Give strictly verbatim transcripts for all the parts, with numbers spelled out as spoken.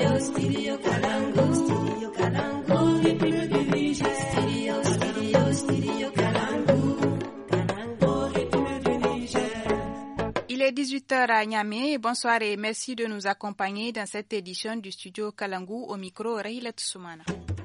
stereo, stereo Kalangu, stereo Kalangu, République du Niger. Stereo, stereo, stereo Kalangu, Kalangu, République du Niger. Il est dix-huit heures à Niamey. Bonsoir et merci de nous accompagner dans cette édition du studio Kalangu. Au micro, Rahilat Soumana.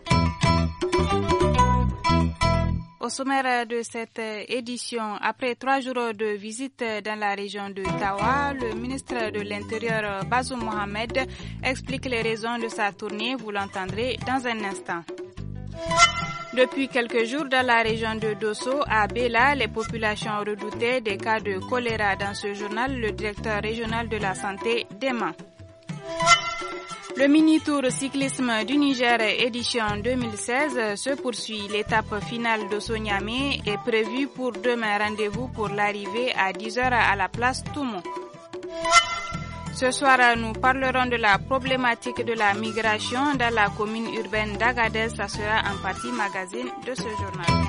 Au sommaire de cette édition, après trois jours de visite dans la région de Tawa, le ministre de l'Intérieur Bazoum Mohamed explique les raisons de sa tournée. Vous l'entendrez dans un instant. Depuis quelques jours, dans la région de Dosso, à Bela, les populations redoutaient des cas de choléra. Dans ce journal, le directeur régional de la santé dément. Le mini-tour cyclisme du Niger édition deux mille seize se poursuit. L'étape finale d'Osso-Niamey est prévue pour demain. Rendez-vous pour l'arrivée à dix heures à la place Toumou. Ce soir, nous parlerons de la problématique de la migration dans la commune urbaine d'Agadez. Ça sera en partie magazine de ce journal.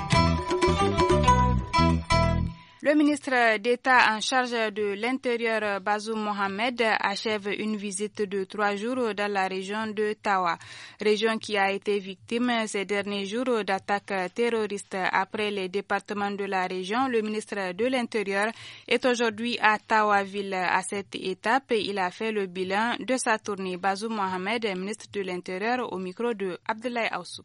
Le ministre d'État en charge de l'Intérieur, Bazoum Mohamed, achève une visite de trois jours dans la région de Tawa, région qui a été victime ces derniers jours d'attaques terroristes. Après les départements de la région, le ministre de l'Intérieur est aujourd'hui à Tawa-Ville. À cette étape, il a fait le bilan de sa tournée. Bazoum Mohamed, ministre de l'Intérieur, au micro de Abdoulaye Aoussou.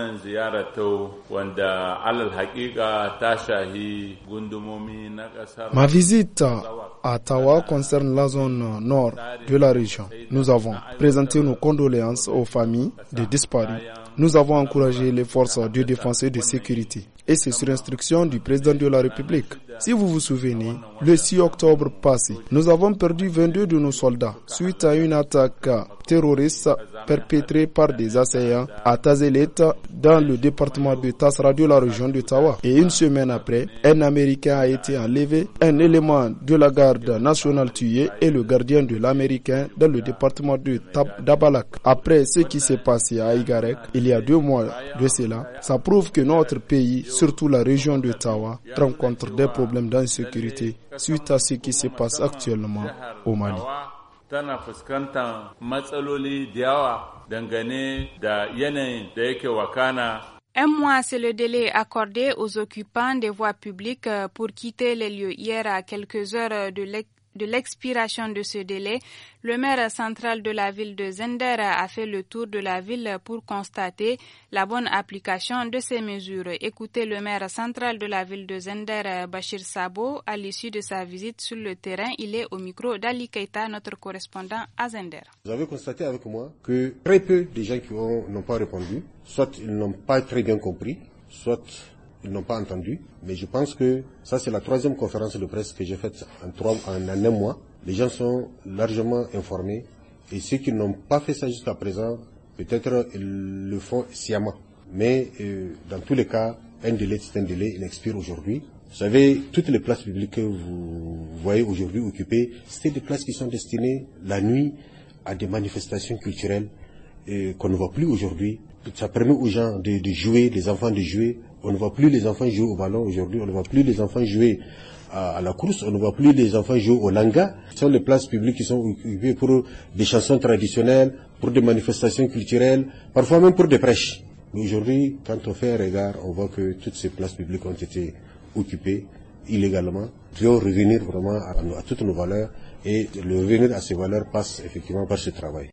Ma visite à Tawa concerne la zone nord de la région. Nous avons présenté nos condoléances aux familles des disparus. Nous avons encouragé les forces de défense et de sécurité. Et c'est sur instruction du président de la République. Si vous vous souvenez, le six octobre passé, nous avons perdu vingt-deux de nos soldats suite à une attaque terroriste perpétrée par des assaillants à Tazelet dans le département de Tasra de la région de Tawa. Et une semaine après, un Américain a été enlevé, un élément de la garde nationale tué et le gardien de l'Américain dans le département de Tab- d'Abalak. Après ce qui s'est passé à Igarek, il y a deux mois de cela, ça prouve que notre pays, surtout la région de Tawa, rencontre des problèmes d'insécurité suite à ce qui se passe actuellement au Mali. Tana fuskantar matsaloli da yawa dangane da yanayin da yake wakana. Un mois, c'est le délai accordé aux occupants des voies publiques pour quitter les lieux. Hier, à quelques heures de l'ex- de l'expiration de ce délai, le maire central de la ville de Zender a fait le tour de la ville pour constater la bonne application de ces mesures. Écoutez le maire central de la ville de Zender, Bachir Sabo, à l'issue de sa visite sur le terrain. Il est au micro d'Ali Keita, notre correspondant à Zender. Vous avez constaté avec moi que très peu de gens qui ont, n'ont pas répondu, soit ils n'ont pas très bien compris, soit ils n'ont pas entendu, mais je pense que ça c'est la troisième conférence de presse que j'ai faite en, trois, en, en un mois. Les gens sont largement informés et ceux qui n'ont pas fait ça jusqu'à présent, peut-être ils le font sciemment. Mais euh, dans tous les cas, un délai c'est un délai, il expire aujourd'hui. Vous savez, toutes les places publiques que vous voyez aujourd'hui occupées, c'est des places qui sont destinées la nuit à des manifestations culturelles euh, qu'on ne voit plus aujourd'hui. Ça permet aux gens de, de jouer, les enfants de jouer. On ne voit plus les enfants jouer au ballon aujourd'hui, on ne voit plus les enfants jouer à, à la course, on ne voit plus les enfants jouer au langa. Ce sont les places publiques qui sont occupées pour des chansons traditionnelles, pour des manifestations culturelles, parfois même pour des prêches. Mais aujourd'hui, quand on fait un regard, on voit que toutes ces places publiques ont été occupées illégalement. Nous devons revenir vraiment à, à toutes nos valeurs et le revenir à ces valeurs passe effectivement par ce travail.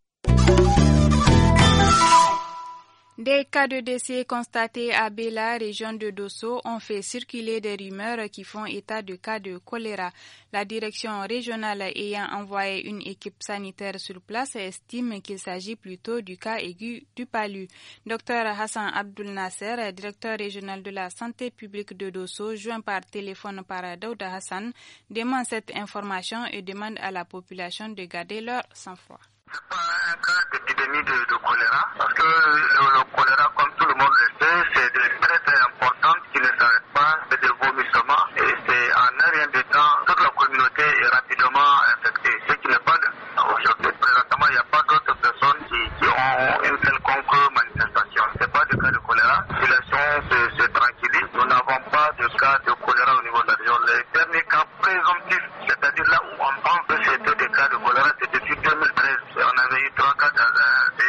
Des cas de décès constatés à Bela, région de Dosso, ont fait circuler des rumeurs qui font état de cas de choléra. La direction régionale ayant envoyé une équipe sanitaire sur place estime qu'il s'agit plutôt du cas aigu du palu. Docteur Hassan Abdul Nasser, directeur régional de la santé publique de Dosso, joint par téléphone par Daouda Hassan, demande cette information et demande à la population de garder leur sang-froid. C'est pas un cas d'épidémie de, de choléra, parce que le, le choléra, comme tout le monde le sait, c'est de très très important qui ne s'arrête pas, c'est des vomissements, et c'est en un rien de temps, toute la communauté est rapidement infectée. Ce qui n'est pas aujourd'hui. Présentement, il n'y a pas d'autres personnes qui, qui ont une quelconque manifestation. C'est pas de cas de choléra. Si les gens se, se tranquillisent, nous n'avons pas de cas de choléra au niveau de la région. Les derniers cas présomptifs, c'est-à-dire là où on pense que c'était des cas de choléra, c'est depuis deux mille treize. On avait eu trois cas dans un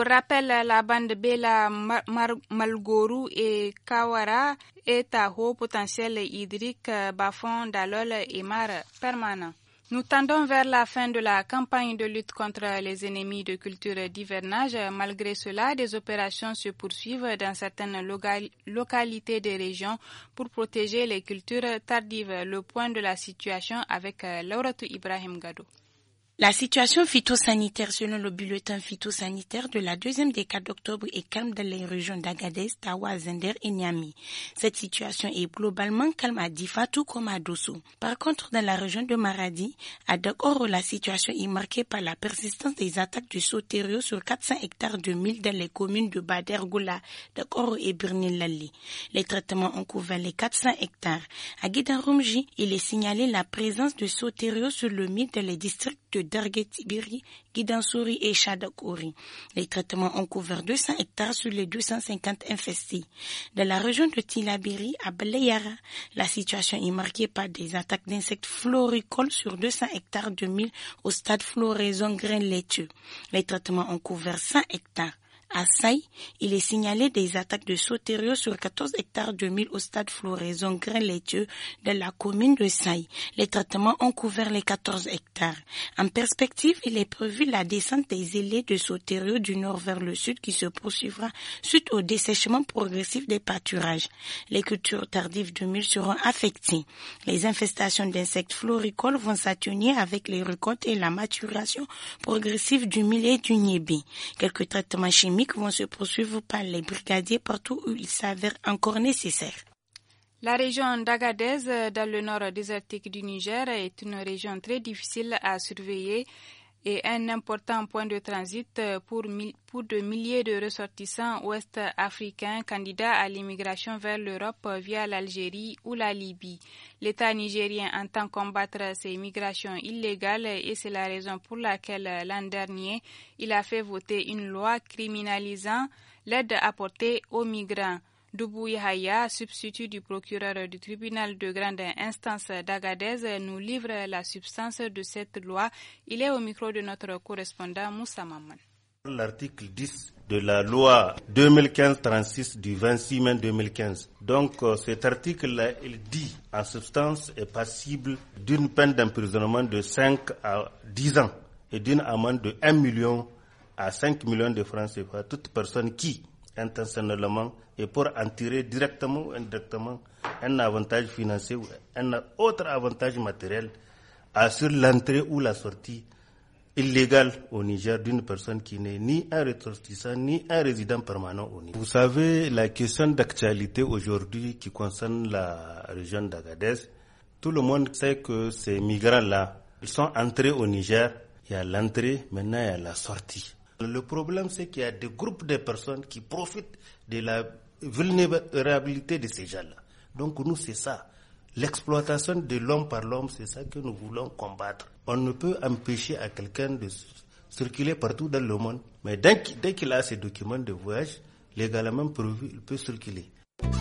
rappel, la bande Bela Mar- Mar- Malgourou et Kawara est à haut potentiel hydrique, bas-fond, d'alol et mar permanent. Nous tendons vers la fin de la campagne de lutte contre les ennemis de culture d'hivernage. Malgré cela, des opérations se poursuivent dans certaines loca- localités des régions pour protéger les cultures tardives. Le point de la situation avec Lauratou Ibrahim Gado. La situation phytosanitaire selon le bulletin phytosanitaire de la deuxième décade d'octobre est calme dans les régions d'Agadez, Tawa, Zender et Niamey. Cette situation est globalement calme à Difa tout comme à Dosso. Par contre, dans la région de Maradi, à Dakoro, la situation est marquée par la persistance des attaques de sauteriaux sur quatre cents hectares de mille dans les communes de Bader Goula, Dakoro et Birnilali. Les traitements ont couvert les quatre cents hectares. À Guidarumji, il est signalé la présence de sauteriaux sur le mille dans les districts de Dargetibiri, Guidansouri et Chadakori. Les traitements ont couvert deux cents hectares sur les deux cent cinquante infestés. Dans la région de Tilabiri, à Baleyara, la situation est marquée par des attaques d'insectes floricoles sur deux cents hectares de mil au stade floraison grains laiteux. Les traitements ont couvert cent hectares. À Saï, il est signalé des attaques de sauteriaux sur quatorze hectares de mil au stade floraison grains laiteux de la commune de Saï. Les traitements ont couvert les quatorze hectares. En perspective, il est prévu la descente des ailés de sauteriaux du nord vers le sud qui se poursuivra suite au dessèchement progressif des pâturages. Les cultures tardives de mil seront affectées. Les infestations d'insectes floricoles vont s'atténuer avec les récoltes et la maturation progressive du mil et du niébé. Quelques traitements chimiques vont se poursuivre par les brigadiers partout où il s'avère encore nécessaire. La région d'Agadez, dans le nord désertique du Niger, est une région très difficile à surveiller et un important point de transit pour, pour de milliers de ressortissants ouest-africains candidats à l'immigration vers l'Europe via l'Algérie ou la Libye. L'État nigérien entend combattre ces migrations illégales et c'est la raison pour laquelle l'an dernier, il a fait voter une loi criminalisant l'aide apportée aux migrants. Doubou Yahaya, substitut du procureur du tribunal de grande instance d'Agadez, nous livre la substance de cette loi. Il est au micro de notre correspondant Moussa Maman. L'article dix de la loi deux mille quinze trente-six du vingt-six mai deux mille quinze. Donc euh, cet article-là, il dit en substance est passible d'une peine d'emprisonnement de cinq à dix ans et d'une amende de un million à cinq millions de francs C F A. Toute personne qui, intentionnellement, et pour en tirer directement ou indirectement un avantage financier ou un autre avantage matériel, assure l'entrée ou la sortie illégale au Niger d'une personne qui n'est ni un ressortissant ni un résident permanent au Niger. Vous savez, la question d'actualité aujourd'hui qui concerne la région d'Agadez, tout le monde sait que ces migrants-là, ils sont entrés au Niger, il y a l'entrée, maintenant il y a la sortie. Le problème, c'est qu'il y a des groupes de personnes qui profitent de la vulnérabilité de ces gens-là. Donc nous, c'est ça. L'exploitation de l'homme par l'homme, c'est ça que nous voulons combattre. On ne peut empêcher à quelqu'un de circuler partout dans le monde, mais dès qu'il a ses documents de voyage, légalement prévus, il peut circuler.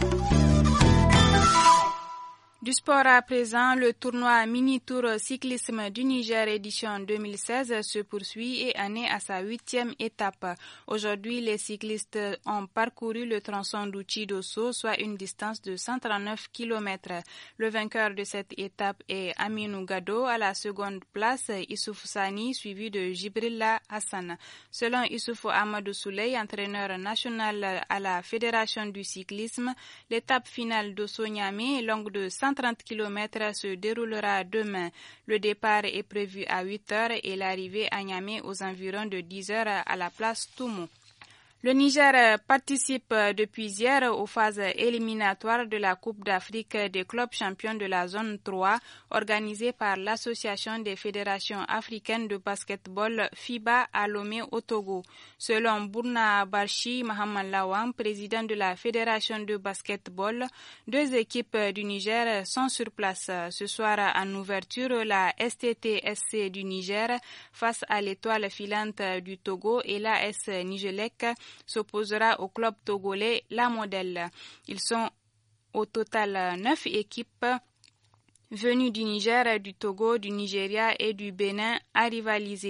Du sport à présent, le tournoi mini-tour cyclisme du Niger édition deux mille seize se poursuit et en est à sa huitième étape. Aujourd'hui, les cyclistes ont parcouru le tronçon d'Ouchi-Dosso, soit une distance de cent trente-neuf kilomètres. Le vainqueur de cette étape est Aminou Gado, à la seconde place Issouf Sani, suivi de Jibrilla Hassan. Selon Issoufou Amadou Souley, entraîneur national à la Fédération du cyclisme, l'étape finale d'Osso-Niamey, longue de cent trente kilomètres, se déroulera demain. Le départ est prévu à huit heures et l'arrivée à Niamey aux environs de dix heures à la place Toumou. Le Niger participe depuis hier aux phases éliminatoires de la Coupe d'Afrique des clubs champions de la zone trois organisée par l'Association des fédérations africaines de basketball FIBA à Lomé au Togo. Selon Bourna Barchi Mohamed Lawan, président de la Fédération de basketball, deux équipes du Niger sont sur place. Ce soir en ouverture, la S T T S C du Niger face à l'étoile filante du Togo et l'A S Nigelec s'opposera au club togolais La Modèle. Ils sont au total neuf équipes venues du Niger, du Togo, du Nigeria et du Bénin à rivaliser.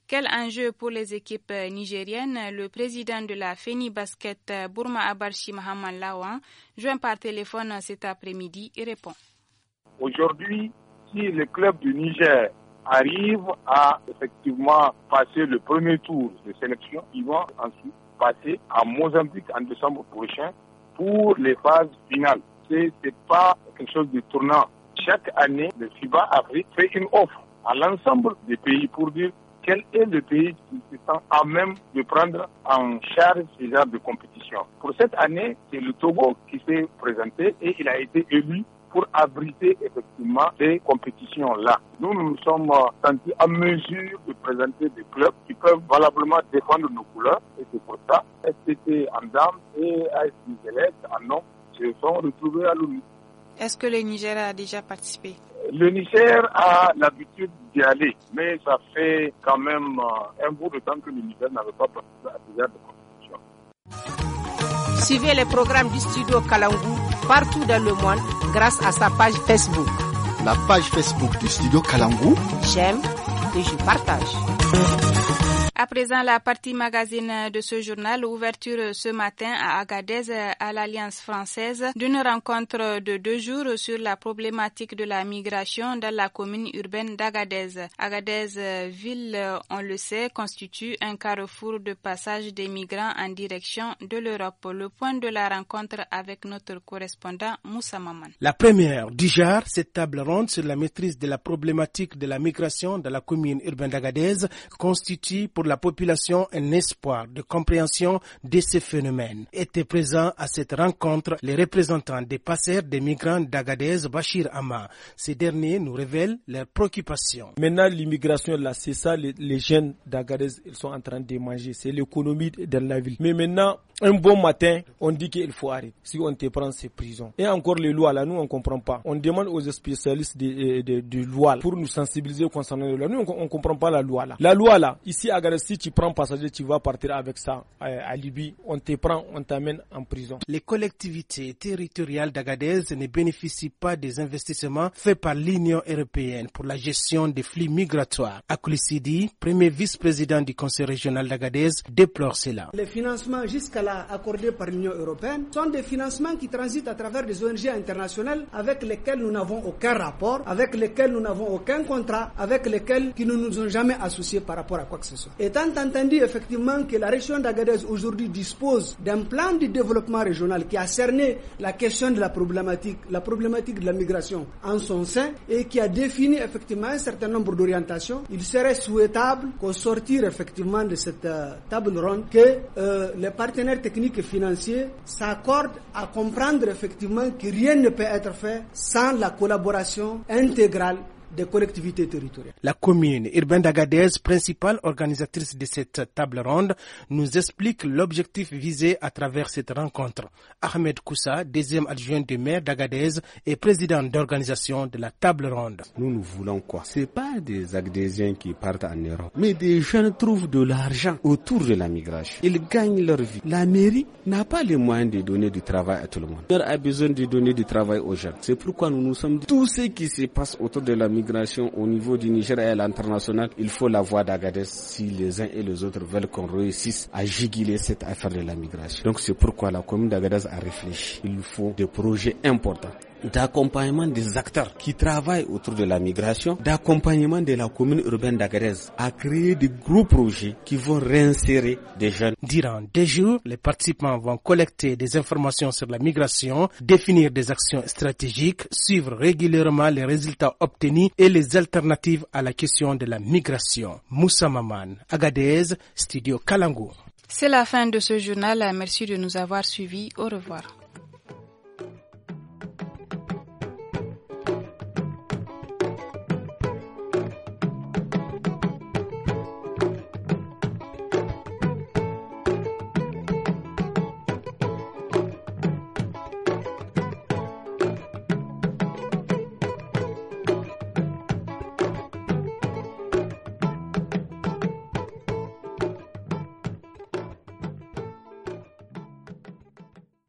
Quel enjeu pour les équipes nigériennes? Le président de la FENI Basket, Bourma Abarchi Mahaman Lawan, joint par téléphone cet après-midi, et répond. Aujourd'hui, si le club du Niger arrive à effectivement passer le premier tour de sélection, ils vont ensuite passer à Mozambique en décembre prochain pour les phases finales. Ce n'est pas quelque chose de tournant. Chaque année, le FIBA Afrique fait une offre à l'ensemble des pays pour dire quel est le pays qui se sent à même de prendre en charge ce genre de compétition. Pour cette année, c'est le Togo qui s'est présenté et il a été élu pour abriter effectivement ces compétitions-là. Nous, nous nous sommes sentis en mesure de présenter des clubs qui peuvent valablement défendre nos couleurs. Et c'est pour ça S T T en dames et A S Nigelec en hommes se sont retrouvés à l'ONU. Est-ce que le Niger a déjà participé? Le Niger a l'habitude d'y aller, mais ça fait quand même un bout de temps que le Niger n'avait pas participé à ce genre de compétition. Suivez les programmes du studio Kalangu partout dans le monde grâce à sa page Facebook. La page Facebook du studio Kalangu. J'aime et je partage. À présent, la partie magazine de ce journal, ouverture ce matin à Agadez à l'Alliance française d'une rencontre de deux jours sur la problématique de la migration dans la commune urbaine d'Agadez. Agadez, ville, on le sait, constitue un carrefour de passage des migrants en direction de l'Europe. Le point de la rencontre avec notre correspondant Moussa Maman. La première du genre, cette table ronde sur la maîtrise de la problématique de la migration dans la commune urbaine d'Agadez constitue pour la population un espoir de compréhension de ces phénomènes. Étaient présents à cette rencontre les représentants des passeurs des migrants d'Agadez, Bachir Ama. Ces derniers nous révèlent leurs préoccupations. Maintenant, l'immigration, là, c'est ça, les, les jeunes d'Agadez, ils sont en train de manger. C'est l'économie de la ville. Mais maintenant, un bon matin, on dit qu'il faut arrêter. Si on te prend, c'est prison. Et encore les lois, là, nous, on ne comprend pas. On demande aux spécialistes de, de, de loi pour nous sensibiliser concernant les lois. Nous, on ne comprend pas la loi, là. La loi, là, ici, à Agadez, si tu prends passager, tu vas partir avec ça à, à Libye. On te prend, on t'amène en prison. Les collectivités territoriales d'Agadez ne bénéficient pas des investissements faits par l'Union européenne pour la gestion des flux migratoires. Akouli Sidi, premier vice-président du conseil régional d'Agadez, déplore cela. Les financements jusqu'à là accordés par l'Union européenne sont des financements qui transitent à travers des O N G internationales avec lesquelles nous n'avons aucun rapport, avec lesquelles nous n'avons aucun contrat, avec lesquelles qui ne nous ont jamais associés par rapport à quoi que ce soit. Étant entendu effectivement que la région d'Agadez aujourd'hui dispose d'un plan de développement régional qui a cerné la question de la problématique, la problématique de la migration en son sein et qui a défini effectivement un certain nombre d'orientations, il serait souhaitable qu'au sortir effectivement de cette euh, table ronde, que euh, les partenaires techniques et financiers s'accordent à comprendre effectivement que rien ne peut être fait sans la collaboration intégrale des collectivités territoriales. La commune urbaine d'Agadez, principale organisatrice de cette table ronde, nous explique l'objectif visé à travers cette rencontre. Ahmed Koussa, deuxième adjoint du maire d'Agadez et président d'organisation de la table ronde. Nous, nous voulons quoi? C'est pas des Agadésiens qui partent en Europe, mais des jeunes trouvent de l'argent autour de la migration. Ils gagnent leur vie. La mairie n'a pas les moyens de donner du travail à tout le monde. Elle a besoin de donner du travail aux jeunes. C'est pourquoi nous nous sommes dit, tout ce qui se passe autour de la migration au niveau du Niger et à l'international, il faut la voix d'Agadez si les uns et les autres veulent qu'on réussisse à juguler cette affaire de la migration. Donc c'est pourquoi la commune d'Agadez a réfléchi. Il faut des projets importants d'accompagnement des acteurs qui travaillent autour de la migration, d'accompagnement de la commune urbaine d'Agadez à créer de gros projets qui vont réinsérer des jeunes. Durant deux jours, les participants vont collecter des informations sur la migration, définir des actions stratégiques, suivre régulièrement les résultats obtenus et les alternatives à la question de la migration. Moussa Maman, Agadez, Studio Kalangu. C'est la fin de ce journal. Merci de nous avoir suivis. Au revoir.